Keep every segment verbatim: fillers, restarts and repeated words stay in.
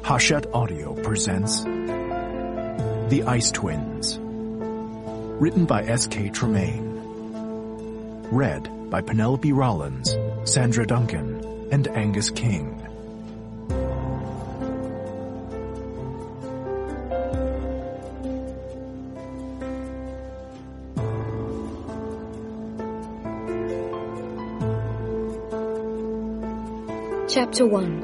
Hachette Audio presents The Ice Twins. Written by S K Tremaine. Read by Penelope Rollins, Sandra Duncan, and Angus King. Chapter one.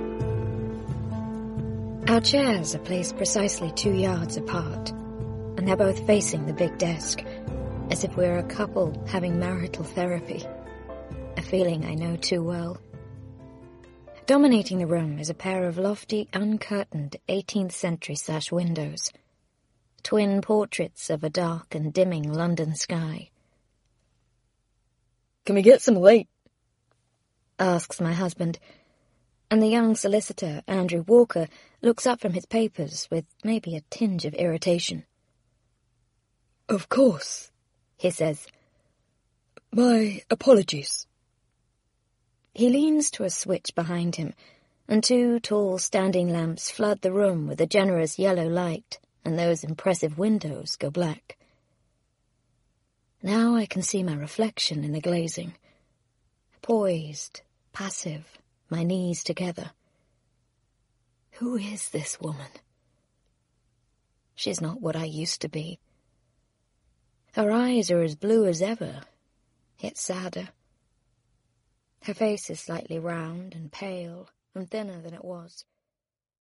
Our chairs are placed precisely two yards apart, and they're both facing the big desk, as if we're a couple having marital therapy, a feeling I know too well. Dominating the room is a pair of lofty, uncurtained eighteenth century sash windows, twin portraits of a dark and dimming London sky. "Can we get some light?" asks my husband, and the young solicitor, Andrew Walker, looks up from his papers with maybe a tinge of irritation. "Of course," he says. "My apologies." He leans to a switch behind him, and two tall standing lamps flood the room with a generous yellow light, and those impressive windows go black. Now I can see my reflection in the glazing. Poised, passive, my knees together. Who is this woman? She's not what I used to be. Her eyes are as blue as ever, yet sadder. Her face is slightly round and pale and thinner than it was.